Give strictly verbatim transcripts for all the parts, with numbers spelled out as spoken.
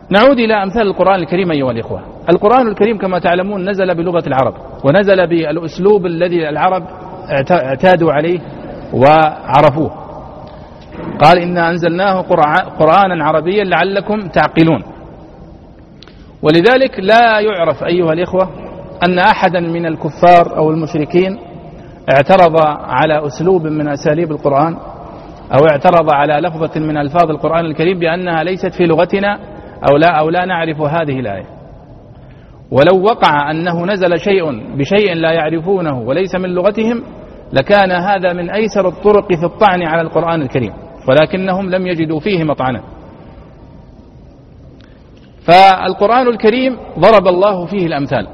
نعود إلى أمثال القرآن الكريم أيها الإخوة. القرآن الكريم كما تعلمون نزل بلغة العرب، ونزل بالأسلوب الذي العرب اعتادوا عليه وعرفوه. قال إنا أنزلناه قرآنا عربيا لعلكم تعقلون. ولذلك لا يعرف أيها الإخوة أن أحدا من الكفار أو المشركين اعترض على أسلوب من أساليب القرآن أو اعترض على لفظة من ألفاظ القرآن الكريم بأنها ليست في لغتنا أو لا, أو لا نعرف هذه الآية. ولو وقع أنه نزل شيء بشيء لا يعرفونه وليس من لغتهم لكان هذا من أيسر الطرق في الطعن على القرآن الكريم، ولكنهم لم يجدوا فيه مطعنا. فالقرآن الكريم ضرب الله فيه الأمثال،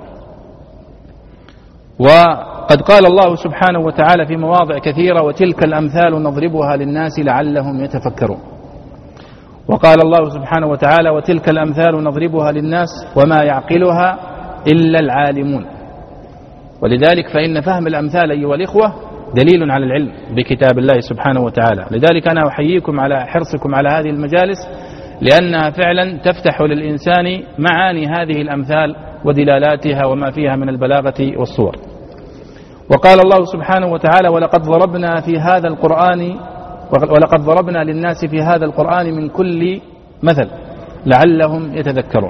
وقد قال الله سبحانه وتعالى في مواضع كثيرة وتلك الأمثال نضربها للناس لعلهم يتفكرون. وقال الله سبحانه وتعالى وتلك الأمثال نضربها للناس وما يعقلها إلا العالمون. ولذلك فإن فهم الأمثال أيها الإخوة دليل على العلم بكتاب الله سبحانه وتعالى. لذلك أنا أحييكم على حرصكم على هذه المجالس، لأنها فعلا تفتح للإنسان معاني هذه الأمثال ودلالاتها وما فيها من البلاغة والصور. وقال الله سبحانه وتعالى ولقد ضربنا في هذا القرآن ولقد ضربنا للناس في هذا القرآن من كل مثل لعلهم يتذكرون.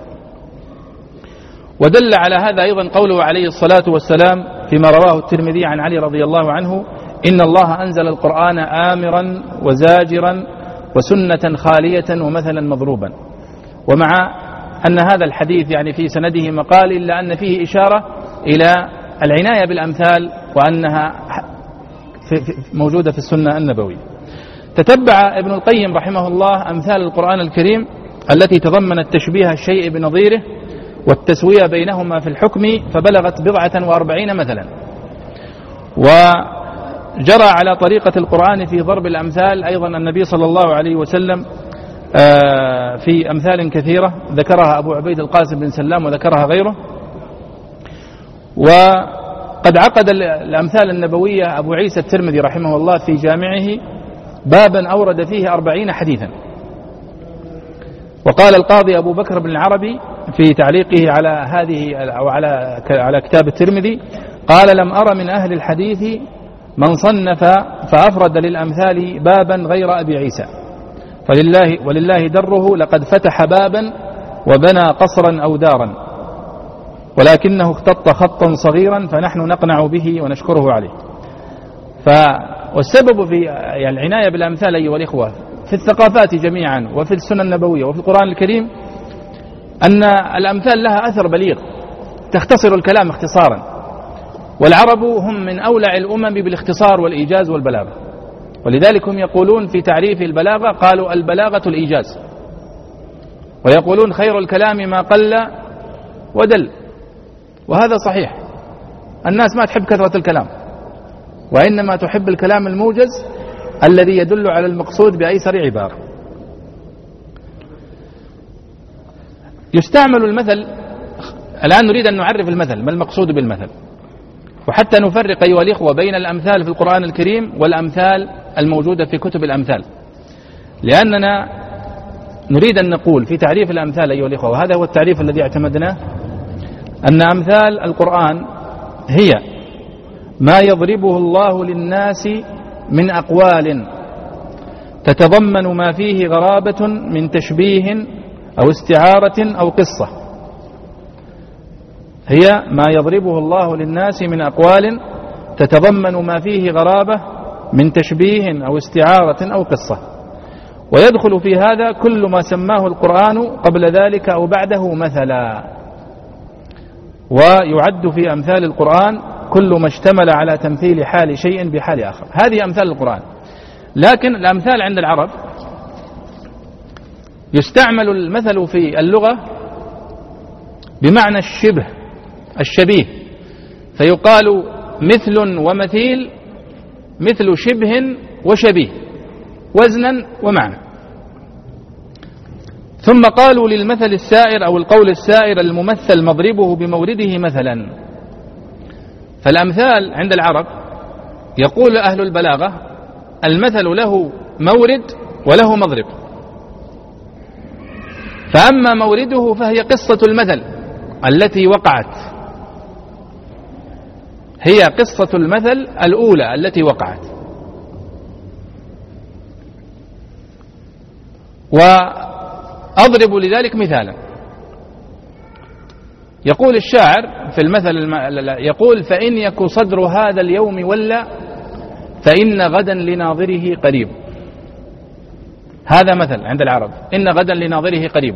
ودل على هذا أيضا قوله عليه الصلاة والسلام فيما رواه الترمذي عن علي رضي الله عنه إن الله أنزل القرآن آمرا وزاجرا وسنة خالية ومثلا مضروبا. ومع أن هذا الحديث يعني في سنده مقال إلا أن فيه إشارة إلى العناية بالأمثال وأنها موجودة في السنة النبوية. تتبع ابن القيم رحمه الله أمثال القرآن الكريم التي تضمنت تشبيه الشيء بنظيره والتسوية بينهما في الحكم فبلغت بضعة وأربعين مثلا. وجرى على طريقة القرآن في ضرب الأمثال أيضا النبي صلى الله عليه وسلم في أمثال كثيرة ذكرها أبو عبيد القاسم بن سلام وذكرها غيره. وقد عقد الأمثال النبوية أبو عيسى الترمذي رحمه الله في جامعه بابا أورد فيه أربعين حديثا. وقال القاضي أبو بكر بن العربي في تعليقه على هذه أو على على كتاب الترمذي قال لم أرى من أهل الحديث من صنف فأفرد للأمثال بابا غير أبي عيسى، فلله ولله دره لقد فتح بابا وبنى قصرا أو دارا ولكنه اختط خطا صغيرا فنحن نقنع به ونشكره عليه. ف والسبب في يعني العناية بالأمثال أيها الإخوة في الثقافات جميعا وفي السنة النبوية وفي القرآن الكريم أن الأمثال لها أثر بليغ تختصر الكلام اختصارا، والعرب هم من أولع الأمم بالاختصار والإيجاز والبلاغة. ولذلك هم يقولون في تعريف البلاغة قالوا البلاغة الإيجاز، ويقولون خير الكلام ما قل ودل. وهذا صحيح، الناس ما تحب كثرة الكلام وإنما تحب الكلام الموجز الذي يدل على المقصود بأيسر عبارة. يستعمل المثل. الآن نريد أن نعرف المثل، ما المقصود بالمثل، وحتى نفرق أيها الإخوة بين الأمثال في القرآن الكريم والأمثال الموجودة في كتب الأمثال. لأننا نريد أن نقول في تعريف الأمثال أيها الإخوة، وهذا هو التعريف الذي اعتمدناه، أن أمثال القرآن هي ما يضربه الله للناس من أقوال تتضمن ما فيه غرابة من تشبيه أو استعارة أو قصة. هي ما يضربه الله للناس من أقوال تتضمن ما فيه غرابة من تشبيه أو استعارة أو قصة. ويدخل في هذا كل ما سماه القرآن قبل ذلك أو بعده مثلا. ويعد في أمثال القرآن كل ما اشتمل على تمثيل حال شيء بحال آخر. هذه أمثال القرآن. لكن الأمثال عند العرب يستعمل المثل في اللغة بمعنى الشبه الشبيه، فيقال مثل ومثيل، مثل شبه وشبيه، وزنا ومعنى. ثم قالوا للمثل السائر أو القول السائر الممثل مضربه بمورده مثلا. فالأمثال عند العرب يقول أهل البلاغة المثل له مورد وله مضرب. فأما مورده فهي قصة المثل التي وقعت، هي قصة المثل الأولى التي وقعت. وأضرب لذلك مثالا. يقول الشاعر في المثل يقول: فإن يك صدر هذا اليوم ولا فإن غدا لناظره قريب. هذا مثل عند العرب، إن غدا لناظره قريب.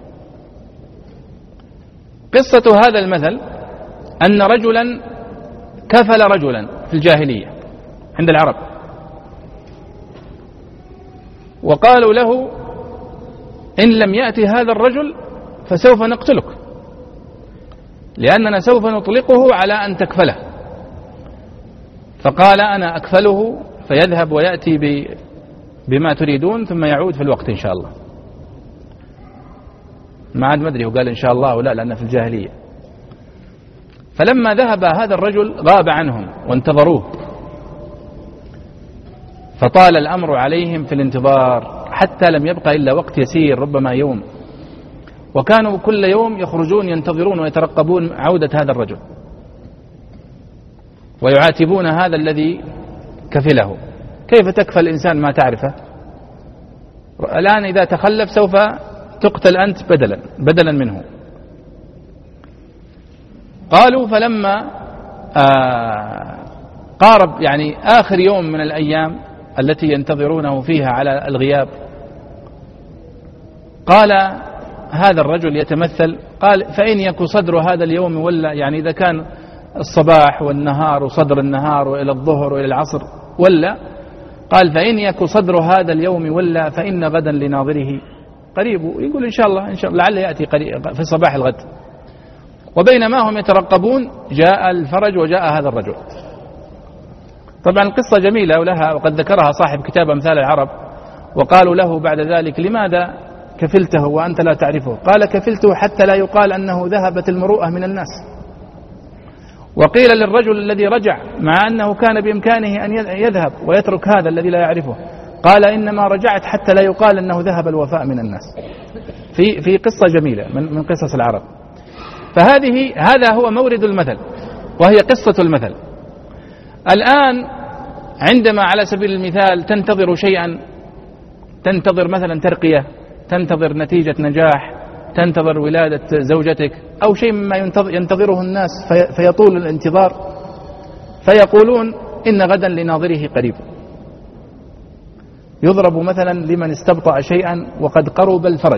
قصة هذا المثل أن رجلا كفل رجلا في الجاهلية عند العرب، وقالوا له: إن لم يأتي هذا الرجل فسوف نقتلك، لأننا سوف نطلقه على أن تكفله. فقال: أنا أكفله، فيذهب ويأتي بما تريدون ثم يعود في الوقت إن شاء الله. ما عاد مدري وقال إن شاء الله أو لا، لأنه في الجاهلية. فلما ذهب هذا الرجل غاب عنهم وانتظروه، فطال الأمر عليهم في الانتظار حتى لم يبقى إلا وقت يسير، ربما يوم، وكانوا كل يوم يخرجون ينتظرون ويترقبون عودة هذا الرجل، ويعاتبون هذا الذي كفله: كيف تكفل الإنسان ما تعرفه؟ الآن إذا تخلف سوف تقتل أنت بدلا بدلا منه. قالوا: فلما آه قارب يعني آخر يوم من الأيام التي ينتظرونه فيها على الغياب، قال هذا الرجل يتمثل، قال: فإن يك صدر هذا اليوم ولا، يعني إذا كان الصباح والنهار وصدر النهار وإلى الظهر وإلى العصر ولا، قال: فإن يك صدر هذا اليوم ولا فإن غدا لناظره قريب. يقول إن شاء الله إن شاء الله لعل يأتي قريب في صباح الغد. وبينما هم يترقبون جاء الفرج وجاء هذا الرجل. طبعا القصة جميلة ولها، وقد ذكرها صاحب كتاب أمثال العرب. وقالوا له بعد ذلك: لماذا كفلته وأنت لا تعرفه؟ قال: كفلته حتى لا يقال أنه ذهبت المروءة من الناس. وقيل للرجل الذي رجع مع أنه كان بإمكانه أن يذهب ويترك هذا الذي لا يعرفه، قال: إنما رجعت حتى لا يقال أنه ذهب الوفاء من الناس. في في قصة جميلة من من قصص العرب. فهذه هذا هو مورد المثل، وهي قصة المثل. الآن عندما على سبيل المثال تنتظر شيئا، تنتظر مثلا ترقية، تنتظر نتيجة نجاح، تنتظر ولادة زوجتك أو شيء مما ينتظره الناس فيطول الانتظار، فيقولون: إن غدا لناظره قريب. يضرب مثلا لمن استبطأ شيئا وقد قرب الفرج،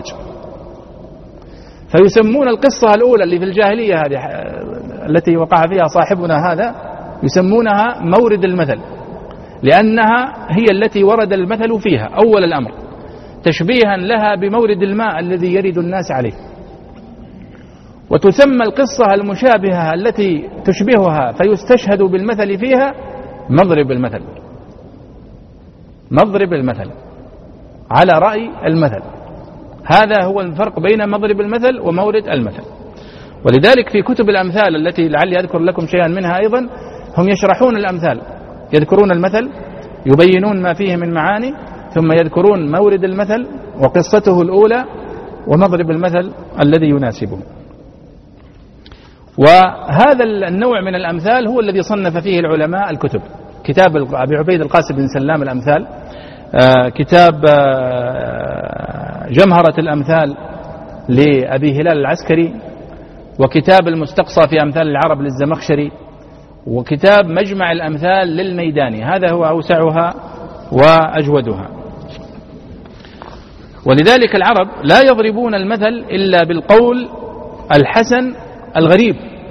فيسمون القصة الأولى اللي في الجاهلية هذه التي وقع فيها صاحبنا هذا، يسمونها مورد المثل، لأنها هي التي ورد المثل فيها أول الأمر، تشبيها لها بمورد الماء الذي يرد الناس عليه. وتسمى القصة المشابهة التي تشبهها فيستشهد بالمثل فيها مضرب المثل. مضرب المثل على رأي المثل. هذا هو الفرق بين مضرب المثل ومورد المثل. ولذلك في كتب الأمثال التي لعلي أذكر لكم شيئا منها أيضا، هم يشرحون الأمثال، يذكرون المثل، يبينون ما فيه من معاني، ثم يذكرون مورد المثل وقصته الأولى ومضرب المثل الذي يناسبه. وهذا النوع من الأمثال هو الذي صنف فيه العلماء الكتب. كتاب أبي عبيد القاسم بن سلام الأمثال، آه كتاب آه جمهرة الأمثال لأبي هلال العسكري، وكتاب المستقصى في أمثال العرب للزمخشري، وكتاب مجمع الأمثال للميداني. هذا هو أوسعها وأجودها. ولذلك العرب لا يضربون المثل إلا بالقول الحسن الغريب.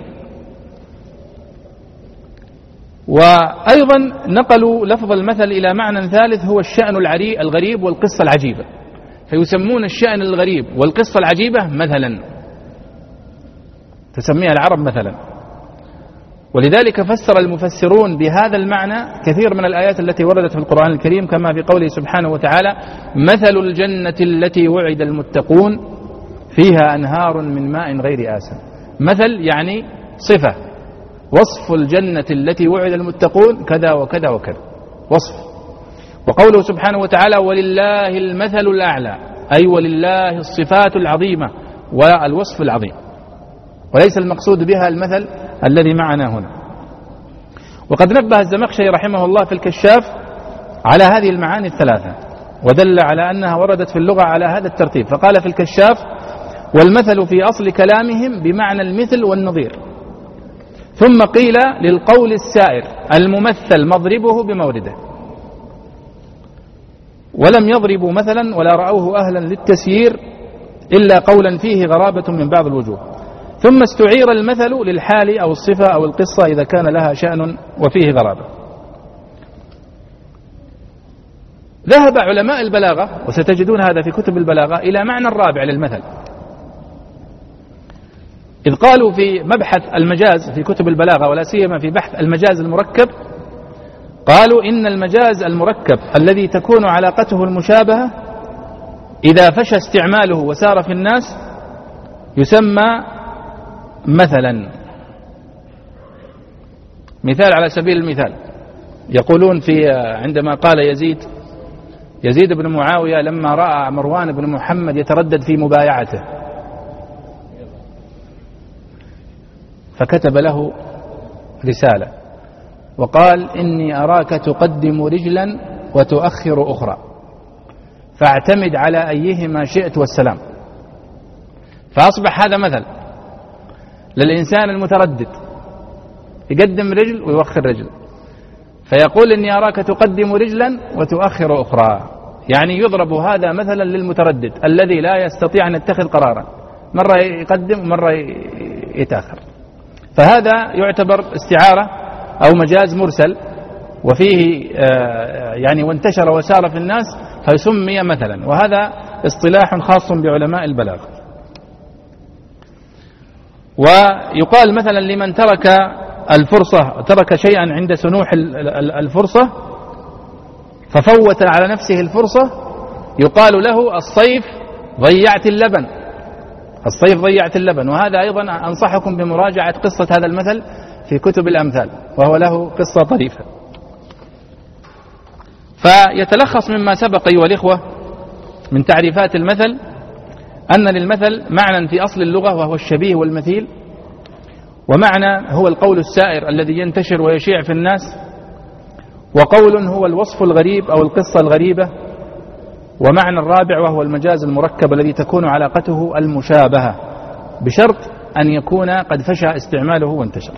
وأيضا نقلوا لفظ المثل إلى معنى ثالث، هو الشأن الغريب والقصة العجيبة، فيسمون الشأن الغريب والقصة العجيبة مثلا، تسميها العرب مثلا. ولذلك فسر المفسرون بهذا المعنى كثير من الآيات التي وردت في القرآن الكريم، كما في قوله سبحانه وتعالى: مثل الجنة التي وعد المتقون فيها أنهار من ماء غير آسن. مثل يعني صفة، وصف الجنة التي وعد المتقون كذا وكذا وكذا، وصف. وقوله سبحانه وتعالى: ولله المثل الأعلى، أي ولله الصفات العظيمة والوصف العظيم، وليس المقصود بها المثل الذي معنا هنا. وقد نبه الزمخشري رحمه الله في الكشاف على هذه المعاني الثلاثة، ودل على أنها وردت في اللغة على هذا الترتيب، فقال في الكشاف: والمثل في أصل كلامهم بمعنى المثل والنظير. ثم قيل للقول السائر الممثل مضربه بمورده، ولم يضربوا مثلا ولا رأوه أهلا للتسيير إلا قولا فيه غرابة من بعض الوجوه. ثم استعير المثل للحال أو الصفة أو القصة إذا كان لها شأن وفيه غرابة. ذهب علماء البلاغة، وستجدون هذا في كتب البلاغة، إلى معنى الرابع للمثل، إذ قالوا في مبحث المجاز في كتب البلاغة، ولا سيما في بحث المجاز المركب، قالوا إن المجاز المركب الذي تكون علاقته المشابهة إذا فشى استعماله وسار في الناس يسمى مثلا. مثال على سبيل المثال، يقولون في عندما قال يزيد يزيد بن معاوية لما رأى مروان بن محمد يتردد في مبايعته فكتب له رسالة وقال: إني أراك تقدم رجلا وتؤخر أخرى، فاعتمد على أيهما شئت والسلام. فأصبح هذا مثل للإنسان المتردد، يقدم رجل ويؤخر رجل، فيقول: إني أراك تقدم رجلا وتؤخر أخرى، يعني يضرب هذا مثلا للمتردد الذي لا يستطيع أن يتخذ قرارا، مرة يقدم ومرة يتأخر. فهذا يعتبر استعارة أو مجاز مرسل، وفيه يعني وانتشر وسار في الناس فيسمي مثلا، وهذا اصطلاح خاص بعلماء البلاغة. ويقال مثلا لمن ترك الفرصة، ترك شيئا عند سنوح الفرصة ففوت على نفسه الفرصة، يقال له: الصيف ضيعت اللبن، الصيف ضيعت اللبن. وهذا أيضا أنصحكم بمراجعة قصة هذا المثل في كتب الأمثال، وهو له قصة طريفة. فيتلخص مما سبق أيها الإخوة من تعريفات المثل أن للمثل معنى في أصل اللغة وهو الشبيه والمثيل، ومعنى هو القول السائر الذي ينتشر ويشيع في الناس، وقول هو الوصف الغريب أو القصة الغريبة، ومعنى الرابع وهو المجاز المركب الذي تكون علاقته المشابهة بشرط أن يكون قد فشى استعماله وانتشر.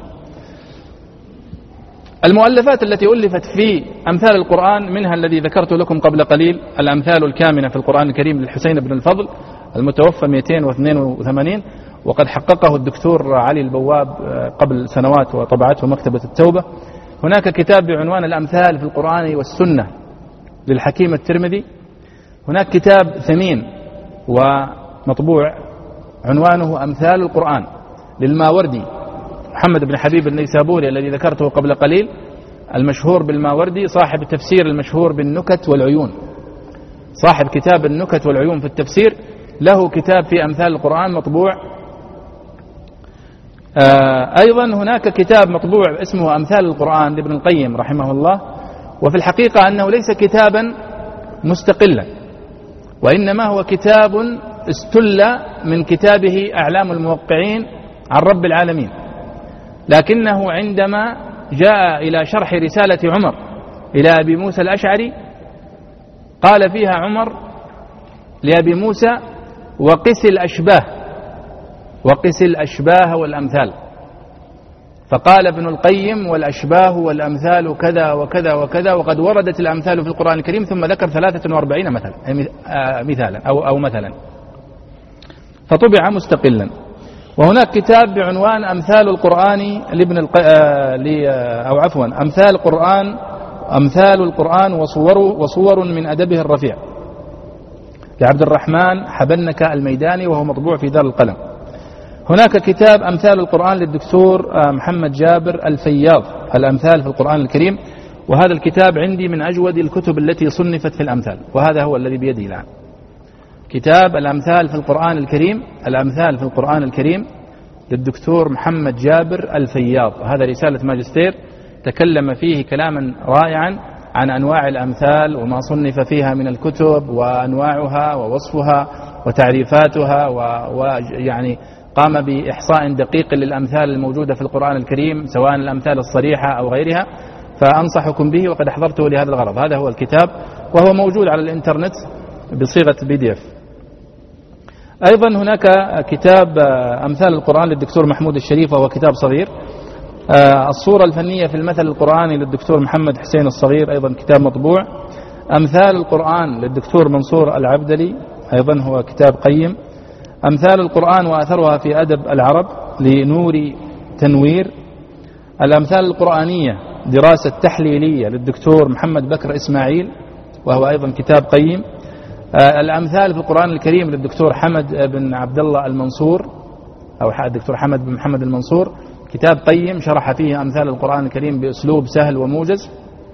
المؤلفات التي ألفت في أمثال القرآن منها الذي ذكرت لكم قبل قليل، الأمثال الكامنة في القرآن الكريم للحسين بن الفضل المتوفى مئتين واثنين وثمانين، وقد حققه الدكتور علي البواب قبل سنوات وطبعته مكتبة التوبة. هناك كتاب بعنوان الأمثال في القرآن والسنة للحكيم الترمذي. هناك كتاب ثمين ومطبوع عنوانه أمثال القرآن للماوردي محمد بن حبيب النيسابوري الذي ذكرته قبل قليل، المشهور بالماوردي، صاحب التفسير المشهور بالنكت والعيون، صاحب كتاب النكت والعيون في التفسير، له كتاب في أمثال القرآن مطبوع. آه أيضا هناك كتاب مطبوع اسمه أمثال القرآن لابن القيم رحمه الله، وفي الحقيقة أنه ليس كتابا مستقلا، وإنما هو كتاب استل من كتابه أعلام الموقعين عن رب العالمين، لكنه عندما جاء إلى شرح رسالة عمر إلى أبي موسى الأشعري قال فيها عمر لأبي موسى: وقس الأشباه، وقس الأشباه والأمثال. فقال ابن القيم: والأشباه والأمثال كذا وكذا وكذا، وقد وردت الأمثال في القرآن الكريم، ثم ذكر ثلاثة وأربعين مثلا مثالا أو, أو مثلا، فطبع مستقلا. وهناك كتاب بعنوان أمثال القرآن لابن الق... أو عفوا أمثال القرآن أمثال القرآن وصور وصور من أدبه الرفيع لعبد الرحمن حبنك الميداني، وهو مطبوع في دار القلم. هناك كتاب أمثال القرآن للدكتور محمد جابر الفياض، الأمثال في القرآن الكريم، وهذا الكتاب عندي من أجود الكتب التي صنفت في الأمثال، وهذا هو الذي بيدي الآن، كتاب الأمثال في القرآن الكريم، الأمثال في القرآن الكريم للدكتور محمد جابر الفياض. هذا رسالة ماجستير تكلم فيه كلاما رائعا عن أنواع الأمثال وما صنف فيها من الكتب وأنواعها ووصفها وتعريفاتها، ويعني قام بإحصاء دقيق للأمثال الموجودة في القرآن الكريم سواء الأمثال الصريحة أو غيرها، فأنصحكم به وقد أحضرته لهذا الغرض. هذا هو الكتاب وهو موجود على الإنترنت بصيغة بي دي اف. أيضا هناك كتاب أمثال القرآن للدكتور محمود الشريف، وهو كتاب صغير. الصورة الفنية في المثل القرآني للدكتور محمد حسين الصغير، أيضا كتاب مطبوع. أمثال القرآن للدكتور منصور العبدلي، أيضا هو كتاب قيم. أمثال القرآن وأثرها في أدب العرب لنوري تنوير. الأمثال القرآنية دراسة تحليلية للدكتور محمد بكر إسماعيل، وهو أيضا كتاب قيم. الأمثال في القرآن الكريم للدكتور حمد بن عبد الله المنصور، أو الدكتور حمد بن محمد المنصور، كتاب قيم شرح فيه أمثال القرآن الكريم بأسلوب سهل وموجز.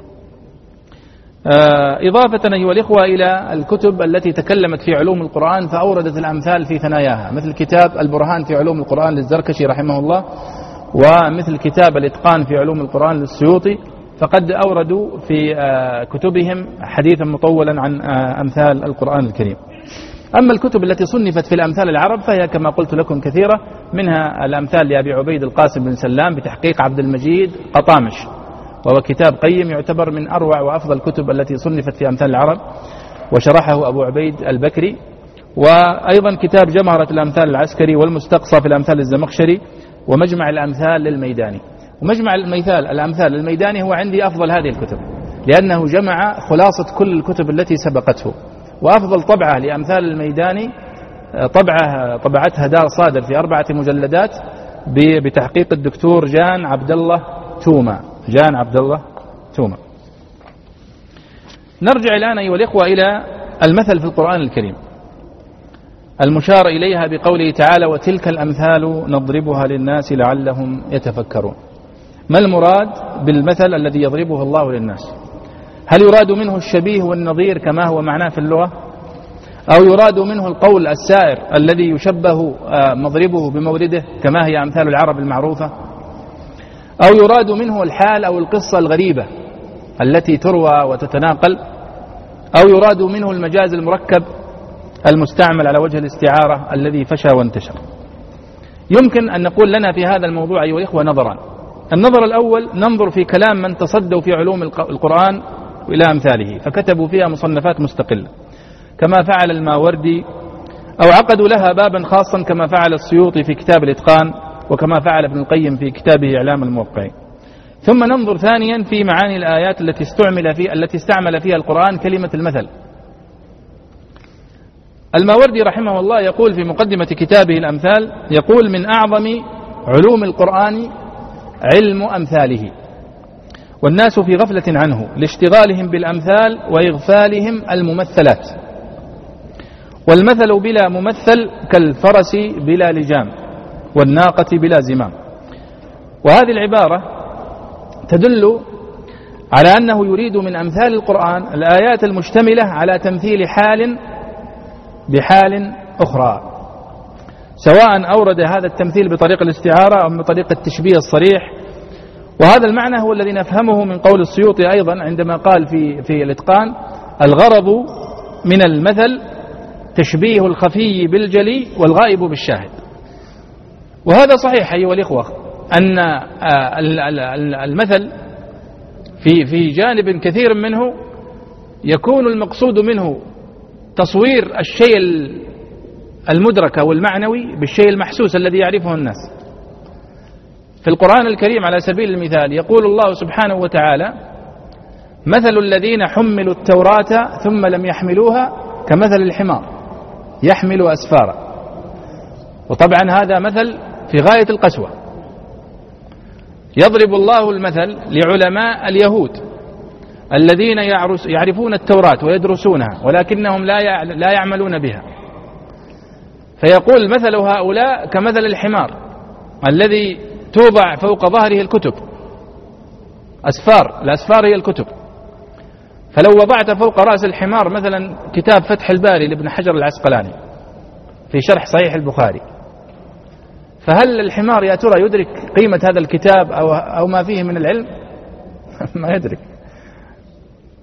إضافة أيها الإخوة إلى الكتب التي تكلمت في علوم القرآن فأوردت الأمثال في ثناياها، مثل كتاب البرهان في علوم القرآن للزركشي رحمه الله، ومثل كتاب الإتقان في علوم القرآن للسيوطي، فقد أوردوا في كتبهم حديثا مطولا عن أمثال القرآن الكريم. أما الكتب التي صنفت في الأمثال العرب فهي كما قلت لكم كثيرة، منها الأمثال لأبي عبيد القاسم بن سلام بتحقيق عبد المجيد قطامش، وهو كتاب قيم يعتبر من أروع وأفضل الكتب التي صنفت في أمثال العرب، وشرحه أبو عبيد البكري. وأيضا كتاب جمهرة الأمثال العسكري، والمستقصى في الأمثال الزمخشري، ومجمع الأمثال للميداني. ومجمع المثال الأمثال للميداني هو عندي أفضل هذه الكتب، لأنه جمع خلاصة كل الكتب التي سبقته. وأفضل طبعة لأمثال الميداني طبعة طبعتها دار صادر في أربعة مجلدات بتحقيق الدكتور جان عبد الله توما جان عبد الله توما. نرجع الآن أيها الإخوة إلى المثل في القرآن الكريم المشار إليها بقوله تعالى: وتلك الأمثال نضربها للناس لعلهم يتفكرون. ما المراد بالمثل الذي يضربه الله للناس؟ هل يراد منه الشبيه والنظير كما هو معناه في اللغة، أو يراد منه القول السائر الذي يشبه مضربه بمورده كما هي أمثال العرب المعروفة، أو يراد منه الحال أو القصة الغريبة التي تروى وتتناقل، أو يراد منه المجاز المركب المستعمل على وجه الاستعارة الذي فشى وانتشر؟ يمكن أن نقول لنا في هذا الموضوع أيها الإخوة نظران. النظر الأول ننظر في كلام من تصدوا في علوم القرآن إلى أمثاله فكتبوا فيها مصنفات مستقلة كما فعل الماوردي، أو عقدوا لها بابا خاصا كما فعل السيوطي في كتاب الإتقان، وكما فعل ابن القيم في كتابه إعلام الموقعين. ثم ننظر ثانيا في معاني الآيات التي استعمل في التي استعمل فيها القرآن كلمة المثل. الماوردي رحمه الله يقول في مقدمة كتابه الأمثال، يقول: من أعظم علوم القرآن علم أمثاله، والناس في غفلة عنه لاشتغالهم بالأمثال وإغفالهم الممثلات. والمثل بلا ممثل كالفرس بلا لجام والناقة بلا زمام. وهذه العبارة تدل على أنه يريد من أمثال القرآن الآيات المشتملة على تمثيل حال بحال أخرى، سواء أورد هذا التمثيل بطريقة الاستعارة أو بطريقة التشبيه الصريح. وهذا المعنى هو الذي نفهمه من قول السيوطي أيضا عندما قال في في الإتقان: الغرض من المثل تشبيه الخفي بالجلي والغائب بالشاهد. وهذا صحيح أيها الإخوة، أن المثل في في جانب كثير منه يكون المقصود منه تصوير الشيء المدرك أو المعنوي بالشيء المحسوس الذي يعرفه الناس. في القرآن الكريم على سبيل المثال يقول الله سبحانه وتعالى: مثل الذين حملوا التوراة ثم لم يحملوها كمثل الحمار يحمل أسفارا. وطبعا هذا مثل في غاية القسوة. يضرب الله المثل لعلماء اليهود الذين يعرفون التوراة ويدرسونها ولكنهم لا يعملون بها، فيقول: مثل هؤلاء كمثل الحمار الذي توضع فوق ظهره الكتب، أسفار، الأسفار هي الكتب. فلو وضعت فوق رأس الحمار مثلا كتاب فتح الباري لابن حجر العسقلاني في شرح صحيح البخاري، فهل الحمار يا ترى يدرك قيمة هذا الكتاب أو, أو ما فيه من العلم؟ ما يدرك.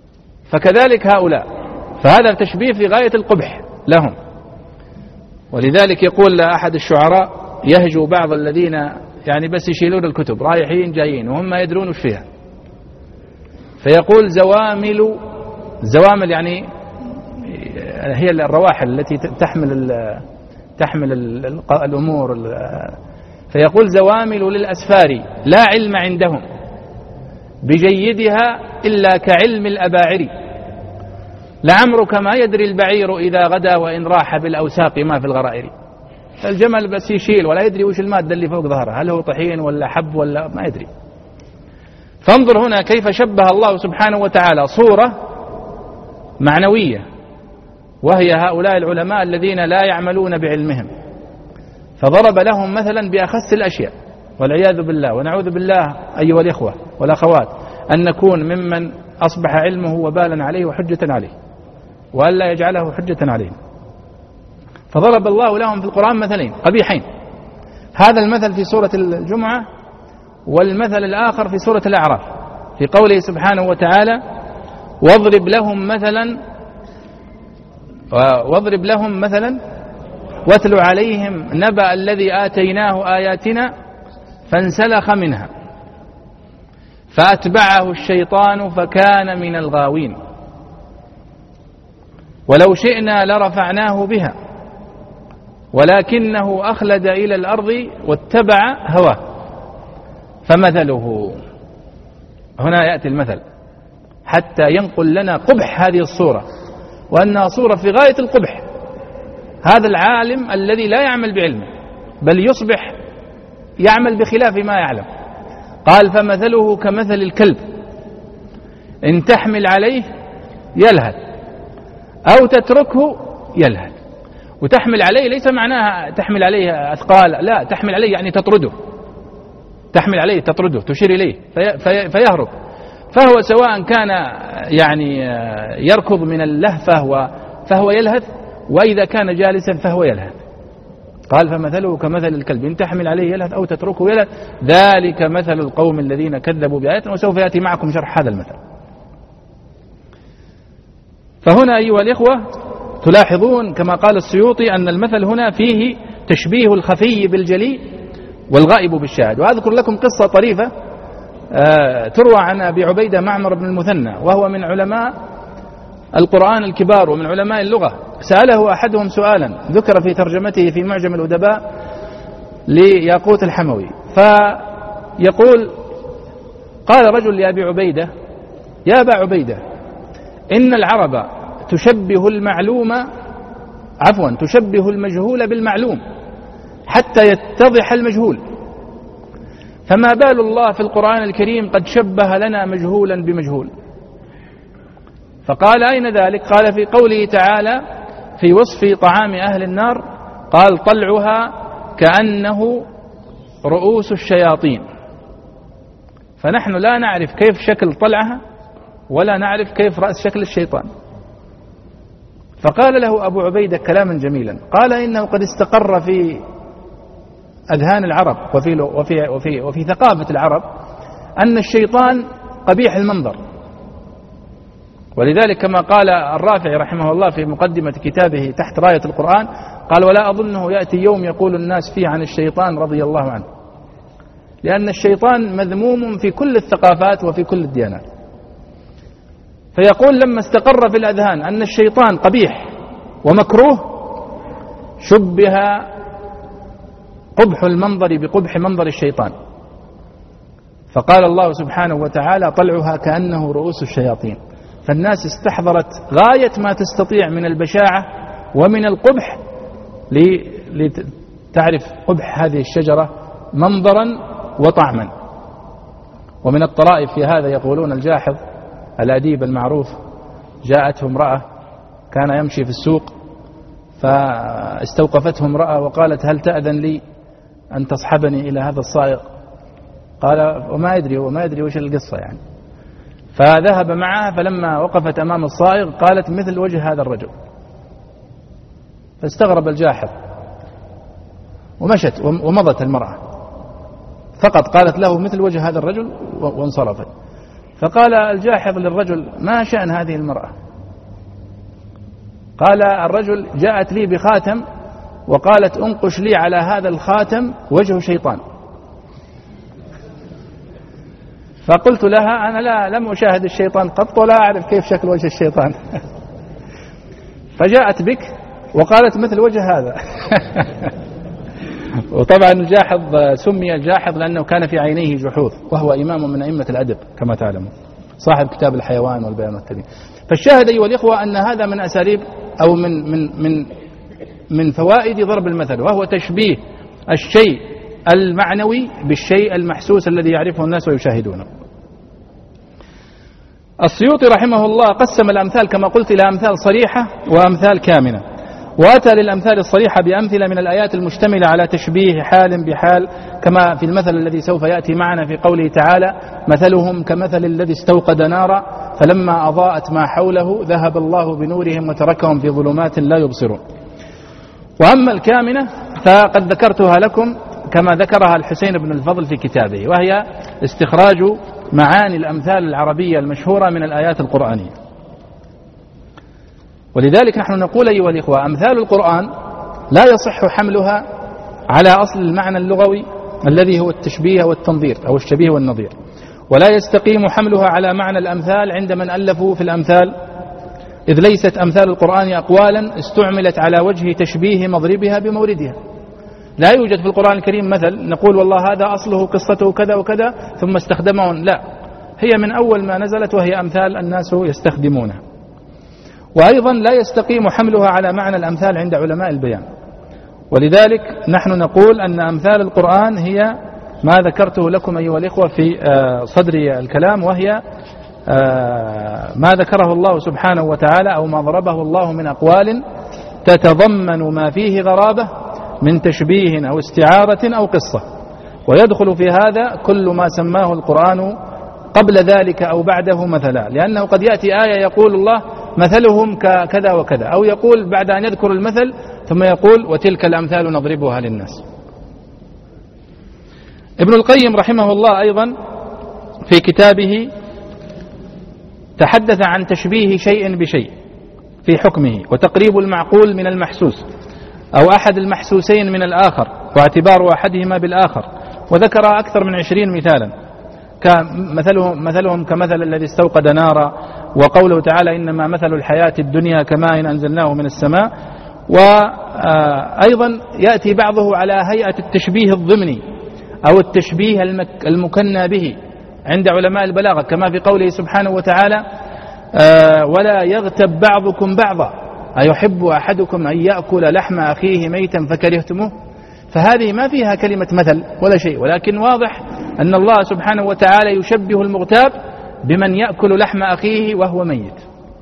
فكذلك هؤلاء، فهذا تشبيه في غاية القبح لهم. ولذلك يقول أحد الشعراء يهجو بعض الذين يعني بس يشيلون الكتب رايحين جايين وهم ما يدرون وش فيها، فيقول زوامل، زوامل يعني هي الرواحل التي تحمل ال تحمل ال الأمور، فيقول زوامل للأسفار لا علم عندهم بجيدها إلا كعلم الأباعر، لعمرك ما يدري البعير إذا غدا وإن راح بالأوساق ما في الغرائر. الجمل بس يشيل ولا يدري وش المادة اللي فوق ظهره، هل هو طحين ولا حب ولا ما يدري. فانظر هنا كيف شبه الله سبحانه وتعالى صورة معنوية، وهي هؤلاء العلماء الذين لا يعملون بعلمهم، فضرب لهم مثلا بأخس الأشياء، والعياذ بالله ونعوذ بالله أيها الإخوة والأخوات أن نكون ممن أصبح علمه وبالا عليه وحجة عليه، وألا يجعله حجة عليه. فضرب الله لهم في القرآن مثلين قبيحين، هذا المثل في سورة الجمعة، والمثل الآخر في سورة الأعراف في قوله سبحانه وتعالى واضرب لهم مثلا واضرب لهم مثلا واتل عليهم نبأ الذي آتيناه آياتنا فانسلخ منها فأتبعه الشيطان فكان من الغاوين ولو شئنا لرفعناه بها ولكنه أخلد إلى الأرض واتبع هواه فمثله. هنا يأتي المثل حتى ينقل لنا قبح هذه الصورة، وأنها صورة في غاية القبح. هذا العالم الذي لا يعمل بعلمه بل يصبح يعمل بخلاف ما يعلم. قال فمثله كمثل الكلب إن تحمل عليه يلهث أو تتركه يلهث. وتحمل عليه ليس معناها تحمل عليه أثقال، لا، تحمل عليه يعني تطرده، تحمل عليه تطرده، تشير إليه في في فيهرب، فهو سواء كان يعني يركض من اللهفة فهو يلهث، وإذا كان جالسا فهو يلهث. قال فمثله كمثل الكلب إن تحمل عليه يلهث أو تتركه يلهث ذلك مثل القوم الذين كذبوا بآياتنا، وسوف يأتي معكم شرح هذا المثل. فهنا أيها الإخوة تلاحظون كما قال السيوطي أن المثل هنا فيه تشبيه الخفي بالجلي والغائب بالشاهد. وأذكر لكم قصة طريفة تروى عن أبي عبيدة معمر بن المثنى، وهو من علماء القرآن الكبار ومن علماء اللغة. سأله أحدهم سؤالا ذكر في ترجمته في معجم الأدباء لياقوت الحموي، فيقول قال رجل لأبي عبيدة يا أبا عبيدة إن العرب تشبه المعلوم عفوا تشبه المجهول بالمعلوم حتى يتضح المجهول، فما بال الله في القرآن الكريم قد شبه لنا مجهولا بمجهول. فقال أين ذلك؟ قال في قوله تعالى في وصف طعام أهل النار قال طلعها كأنه رؤوس الشياطين، فنحن لا نعرف كيف شكل طلعها ولا نعرف كيف رأس شكل الشيطان. فقال له أبو عبيدة كلاما جميلا، قال إنه قد استقر في أذهان العرب وفي, وفي, وفي, وفي ثقافة العرب أن الشيطان قبيح المنظر، ولذلك كما قال الرافعي رحمه الله في مقدمة كتابه تحت راية القرآن قال ولا أظنه يأتي يوم يقول الناس فيه عن الشيطان رضي الله عنه، لأن الشيطان مذموم في كل الثقافات وفي كل الديانات. فيقول لما استقر في الأذهان أن الشيطان قبيح ومكروه شبه قبح المنظر بقبح منظر الشيطان، فقال الله سبحانه وتعالى طلعها كأنه رؤوس الشياطين. فالناس استحضرت غاية ما تستطيع من البشاعة ومن القبح لتعرف قبح هذه الشجرة منظرا وطعما. ومن الطرائف في هذا يقولون الجاحظ الأديب المعروف جاءته امرأة كان يمشي في السوق فاستوقفته امرأة وقالت هل تأذن لي أن تصحبني إلى هذا الصائغ؟ قال وما يدري وما يدري وش القصة يعني. فذهب معها، فلما وقفت أمام الصائغ قالت مثل وجه هذا الرجل، فاستغرب الجاحظ ومشت ومضت المرأة، فقط قالت له مثل وجه هذا الرجل وانصرفت. فقال الجاحظ للرجل: ما شأن هذه المرأة؟ قال الرجل: جاءت لي بخاتم وقالت: انقش لي على هذا الخاتم وجه شيطان. فقلت لها: أنا لا لم أشاهد الشيطان قط ولا أعرف كيف شكل وجه الشيطان. فجاءت بك وقالت مثل وجه هذا. وطبعا الجاحظ سمي الجاحظ لأنه كان في عينيه جحوظ، وهو إمام من أئمة الأدب كما تعلمون، صاحب كتاب الحيوان والبيان والتبيين. فالشاهد أيها الإخوة أن هذا من أساليب أو من من من من فوائد ضرب المثل، وهو تشبيه الشيء المعنوي بالشيء المحسوس الذي يعرفه الناس ويشاهدونه. السيوطي رحمه الله قسم الأمثال كما قلت إلى أمثال صريحة وأمثال كامنة، وأتى للأمثال الصريحة بأمثلة من الآيات المشتملة على تشبيه حال بحال، كما في المثل الذي سوف يأتي معنا في قوله تعالى: مثلهم كمثل الذي استوقد نارا فلما أضاءت ما حوله ذهب الله بنورهم وتركهم في ظلمات لا يبصرون. وأما الكامنة فقد ذكرتها لكم كما ذكرها الحسين بن الفضل في كتابه، وهي استخراج معاني الأمثال العربية المشهورة من الآيات القرآنية. ولذلك نحن نقول أيها الإخوة: أمثال القرآن لا يصح حملها على أصل المعنى اللغوي الذي هو التشبيه والتنظير أو الشبيه والنظير، ولا يستقيم حملها على معنى الأمثال عند من ألفوا في الأمثال، إذ ليست أمثال القرآن أقوالا استعملت على وجه تشبيه مضربها بموردها. لا يوجد في القرآن الكريم مثل نقول والله هذا أصله قصته كذا وكذا ثم استخدمه، لا، هي من أول ما نزلت وهي أمثال الناس يستخدمونها. وأيضا لا يستقيم حملها على معنى الأمثال عند علماء البيان. ولذلك نحن نقول أن أمثال القرآن هي ما ذكرته لكم أيها الإخوة في صدر الكلام، وهي ما ذكره الله سبحانه وتعالى أو ما ضربه الله من أقوال تتضمن ما فيه غرابة من تشبيه أو استعارة أو قصة، ويدخل في هذا كل ما سماه القرآن قبل ذلك أو بعده مثلا، لأنه قد يأتي آية يقول الله مثلهم كذا وكذا، أو يقول بعد أن يذكر المثل ثم يقول وتلك الأمثال نضربها للناس. ابن القيم رحمه الله أيضا في كتابه تحدث عن تشبيه شيء بشيء في حكمه، وتقريب المعقول من المحسوس أو أحد المحسوسين من الآخر، واعتبار أحدهما بالآخر، وذكر أكثر من عشرين مثالا، كمثلهم مثلهم كمثل الذي استوقد نارا، وقوله تعالى إنما مثل الحياة الدنيا كماء أنزلناه من السماء. وأيضا يأتي بعضه على هيئة التشبيه الضمني أو التشبيه المكنى به عند علماء البلاغة، كما في قوله سبحانه وتعالى ولا يغتب بعضكم بعضا أيحب أحدكم أن يأكل لحم أخيه ميتا فكرهتموه. فهذه ما فيها كلمة مثل ولا شيء، ولكن واضح أن الله سبحانه وتعالى يشبه المغتاب بمن يأكل لحم أخيه وهو ميت.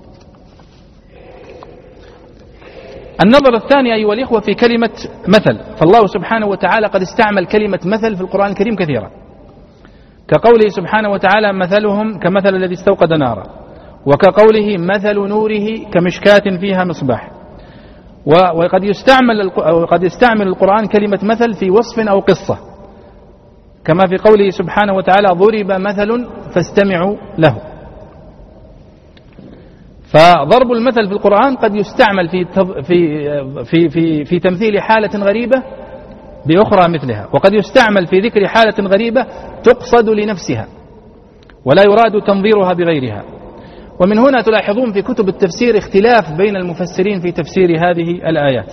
النظر الثاني أيها الإخوة في كلمة مثل، فالله سبحانه وتعالى قد استعمل كلمة مثل في القرآن الكريم كثيرا، كقوله سبحانه وتعالى مثلهم كمثل الذي استوقد نارا، وكقوله مثل نوره كمشكاة فيها مصباح. وقد يستعمل وقد يستعمل القرآن كلمة مثل في وصف أو قصة، كما في قوله سبحانه وتعالى ضرب مثل فاستمعوا له. فضرب المثل في القرآن قد يستعمل في في في في, في تمثيل حالة غريبة بأخرى مثلها، وقد يستعمل في ذكر حالة غريبة تقصد لنفسها ولا يراد تنظيرها بغيرها. ومن هنا تلاحظون في كتب التفسير اختلاف بين المفسرين في تفسير هذه الآيات،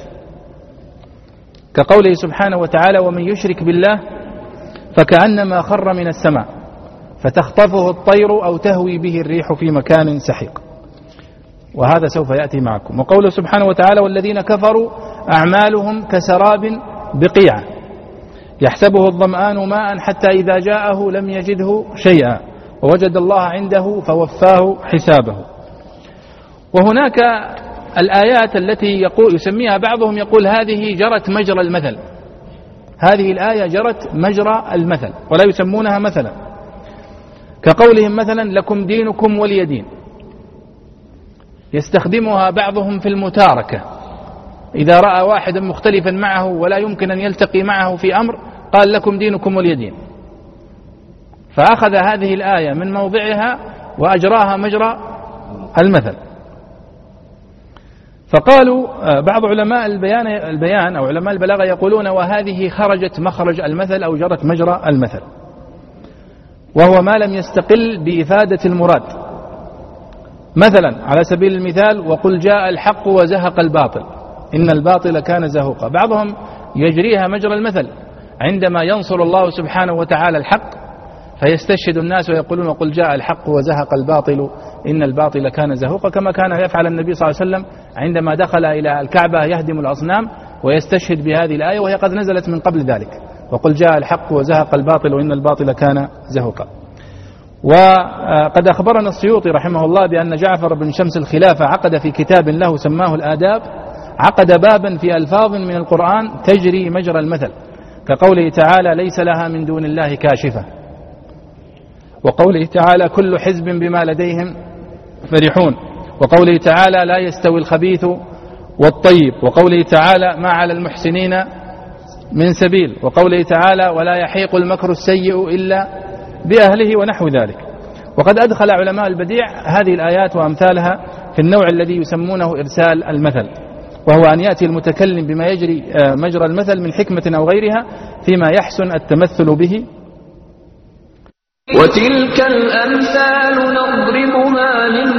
كقوله سبحانه وتعالى ومن يشرك بالله فكأنما خر من السماء فتخطفه الطير أو تهوي به الريح في مكان سحيق، وهذا سوف يأتي معكم. وقوله سبحانه وتعالى والذين كفروا أعمالهم كسراب بقيعة يحسبه الظمآن ماء حتى إذا جاءه لم يجده شيئا ووجد الله عنده فوفاه حسابه. وهناك الآيات التي يقول يسميها بعضهم يقول هذه جرت مجرى المثل، هذه الآية جرت مجرى المثل ولا يسمونها مثلا، كقولهم مثلا لكم دينكم ولي دين، يستخدمها بعضهم في المتاركة، إذا رأى واحدا مختلفا معه ولا يمكن أن يلتقي معه في أمر قال لكم دينكم ولي دين، فأخذ هذه الآية من موضعها وأجراها مجرى المثل. فقالوا بعض علماء البيان, البيان أو علماء البلاغة يقولون وهذه خرجت مخرج المثل أو جرت مجرى المثل، وهو ما لم يستقل بإفادة المراد. مثلا على سبيل المثال وقل جاء الحق وزهق الباطل إن الباطل كان زهوقا، بعضهم يجريها مجرى المثل عندما ينصر الله سبحانه وتعالى الحق فيستشهد الناس ويقولون وقل جاء الحق وزهق الباطل إن الباطل كان زهوقا، كما كان يفعل النبي صلى الله عليه وسلم عندما دخل إلى الكعبة يهدم الأصنام ويستشهد بهذه الآية وهي قد نزلت من قبل ذلك، وقل جاء الحق وزهق الباطل وإن الباطل كان زهوقا. وقد أخبرنا السيوطي رحمه الله بأن جعفر بن شمس الخلافة عقد في كتاب له سماه الآداب، عقد بابا في ألفاظ من القرآن تجري مجرى المثل، كقوله تعالى ليس لها من دون الله كاشفة، وقوله تعالى كل حزب بما لديهم فرحون، وقوله تعالى لا يستوي الخبيث والطيب، وقوله تعالى ما على المحسنين من سبيل، وقوله تعالى ولا يحيق المكر السيء إلا بأهله ونحو ذلك. وقد أدخل علماء البديع هذه الآيات وأمثالها في النوع الذي يسمونه إرسال المثل، وهو أن يأتي المتكلم بما يجري مجرى المثل من حكمة أو غيرها فيما يحسن التمثل به. وتلك الأمثال نضربها للناس